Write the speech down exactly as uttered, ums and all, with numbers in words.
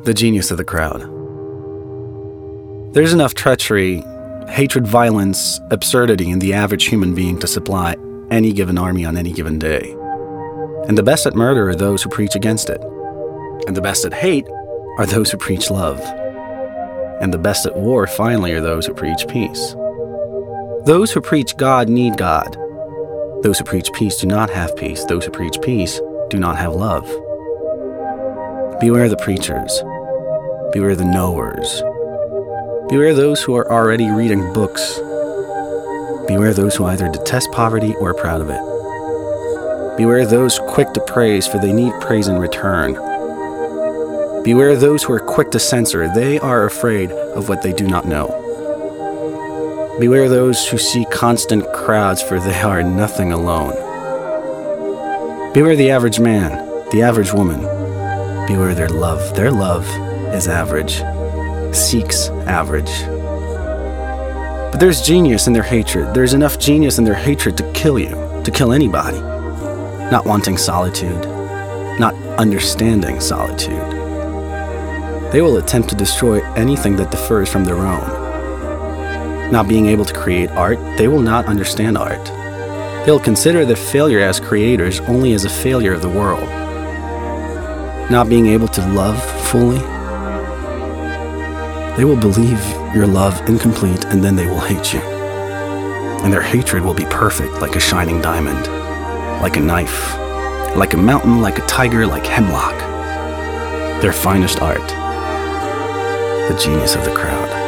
The genius of the crowd. There's enough treachery, hatred, violence, absurdity in the average human being to supply any given army on any given day. And the best at murder are those who preach against it. And the best at hate are those who preach love. And the best at war, finally, are those who preach peace. Those who preach God need God. Those who preach peace do not have peace. Those who preach peace do not have love. Beware the preachers. Beware the knowers. Beware those who are already reading books. Beware those who either detest poverty or are proud of it. Beware those quick to praise, for they need praise in return. Beware those who are quick to censor. They are afraid of what they do not know. Beware those who see constant crowds, for they are nothing alone. Beware the average man, the average woman. Beware their love. Their love is average, seeks average. But there's genius in their hatred. There's enough genius in their hatred to kill you, to kill anybody. Not wanting solitude, not understanding solitude. They will attempt to destroy anything that differs from their own. Not being able to create art, they will not understand art. They'll consider their failure as creators only as a failure of the world. Not being able to love fully, they will believe your love incomplete, and then they will hate you. And their hatred will be perfect, like a shining diamond, like a knife, like a mountain, like a tiger, like hemlock. Their finest art. The genius of the crowd.